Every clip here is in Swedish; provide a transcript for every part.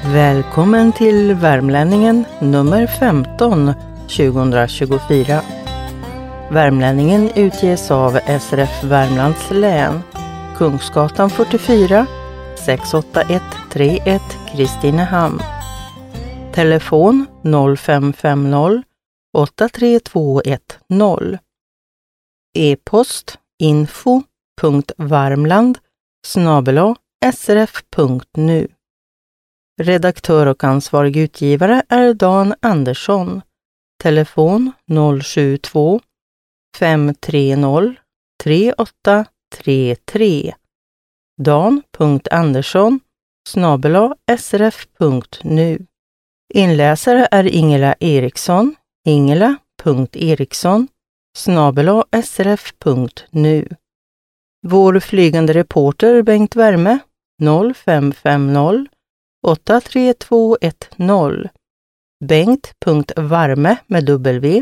Välkommen till Värmlänningen nummer 15 2024. Värmlänningen utges av SRF Värmlands län, Kungsgatan 44, 68131 Kristinehamn. Telefon 0550 83210. E-post info.varmland@srf.nu. Redaktör och ansvarig utgivare är Dan Andersson. Telefon 072 530 3833. dan.andersson@srf.nu. Inläsare är Ingela Eriksson. ingela.eriksson@srf.nu. Vår flygande reporter Bengt Värme 0550 83210. Bengt.varme med W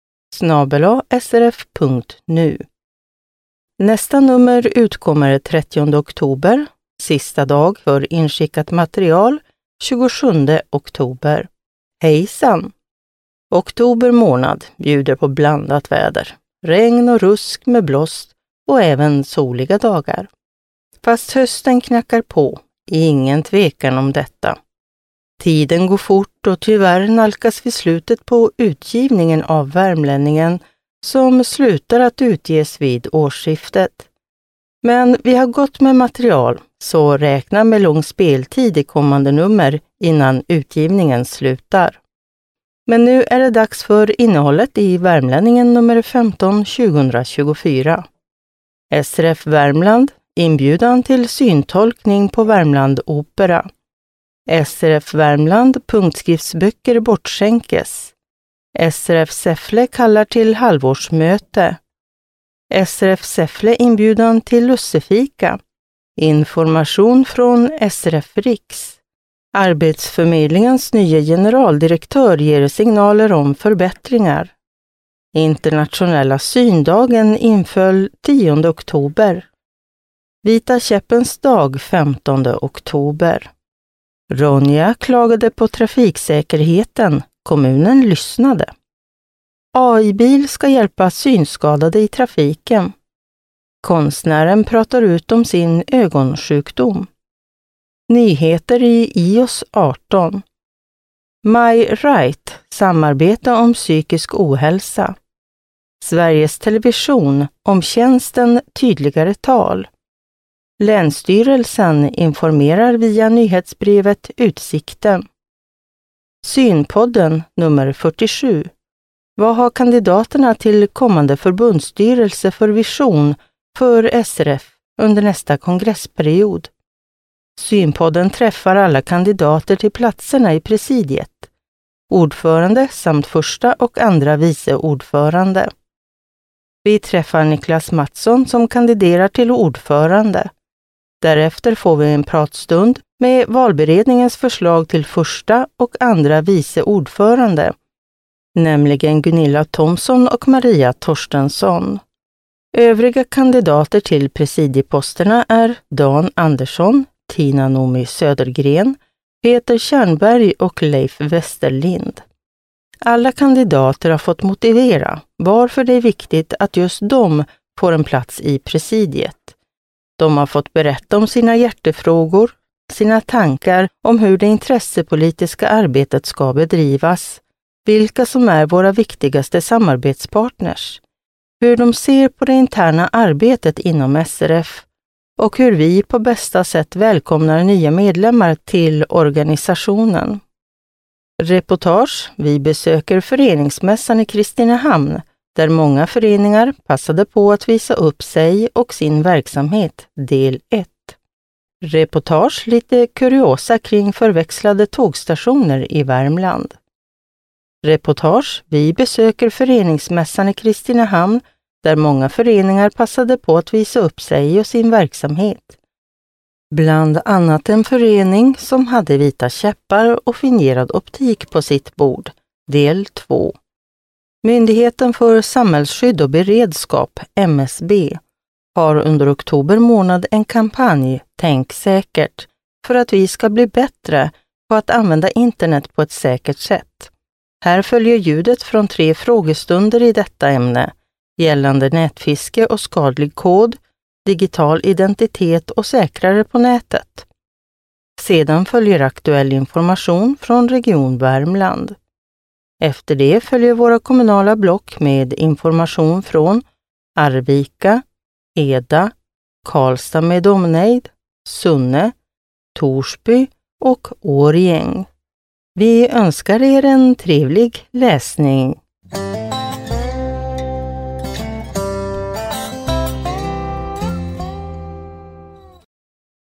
@srf.nu. Nästa nummer utkommer 30 oktober, sista dag för inskickat material 27 oktober. Hejsan! Oktober månad bjuder på blandat väder, regn och rusk med blåst och även soliga dagar. Fast hösten knackar på, ingen tvekan om detta. Tiden går fort och tyvärr nalkas vi slutet på utgivningen av Värmlänningen som slutar att utges vid årsskiftet. Men vi har gått med material, så räkna med lång speltid i kommande nummer innan utgivningen slutar. Men nu är det dags för innehållet i Värmlänningen nummer 15 2024. SRF Värmland, inbjudan till syntolkning på Värmland Opera. SRF Värmland, punktskriftsböcker bortskänkes. SRF Säffle kallar till halvårsmöte. SRF Säffle inbjudan till lussefika. Information från SRF Riks. Arbetsförmedlingens nya generaldirektör ger signaler om förbättringar. Internationella syndagen inföll 10 oktober. Vita käppens dag 15 oktober. Ronja klagade på trafiksäkerheten. Kommunen lyssnade. AI-bil ska hjälpa synskadade i trafiken. Konstnären pratar ut om sin ögonsjukdom. Nyheter i iOS 18. My Right, samarbete om psykisk ohälsa. Sveriges Television om tjänsten tydligare tal. Länsstyrelsen informerar via nyhetsbrevet Utsikten. Synpodden nummer 47. Vad har kandidaterna till kommande förbundsstyrelse för vision för SRF under nästa kongressperiod? Synpodden träffar alla kandidater till platserna i presidiet, ordförande samt första och andra vice ordförande. Vi träffar Niklas Mattsson som kandiderar till ordförande. Därefter får vi en pratstund med valberedningens förslag till första och andra vice ordförande, nämligen Gunilla Thomsson och Maria Torstensson. Övriga kandidater till presidieposterna är Dan Andersson, Tina Nomi Södergren, Peter Tjärnberg och Leif Westerlind. Alla kandidater har fått motivera varför det är viktigt att just de får en plats i presidiet. De har fått berätta om sina hjärtefrågor, sina tankar om hur det intressepolitiska arbetet ska bedrivas, vilka som är våra viktigaste samarbetspartners, hur de ser på det interna arbetet inom SRF och hur vi på bästa sätt välkomnar nya medlemmar till organisationen. Reportage: vi besöker föreningsmässan i Kristinehamn, där många föreningar passade på att visa upp sig och sin verksamhet, del 1. Reportage: lite kuriosa kring förväxlade tågstationer i Värmland. Reportage: vi besöker föreningsmässan i Kristinehamn, där många föreningar passade på att visa upp sig och sin verksamhet. Bland annat en förening som hade vita käppar och fingerad optik på sitt bord, del 2. Myndigheten för samhällsskydd och beredskap, MSB, har under oktober månad en kampanj, Tänk säkert, för att vi ska bli bättre på att använda internet på ett säkert sätt. Här följer ljudet från 3 frågestunder i detta ämne gällande nätfiske och skadlig kod, digital identitet och säkrare på nätet. Sedan följer aktuell information från Region Värmland. Efter det följer våra kommunala block med information från Arvika, Eda, Karlstad med omnejd, Sunne, Torsby och Årjäng. Vi önskar er en trevlig läsning.